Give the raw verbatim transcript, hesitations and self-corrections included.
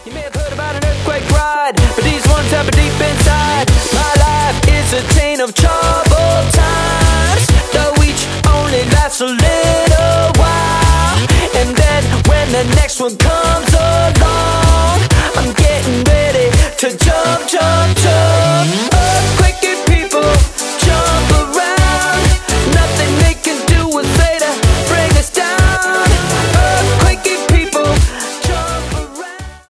You may have heard about an earthquake ride, but these ones happen deep inside. My life is a chain of charge.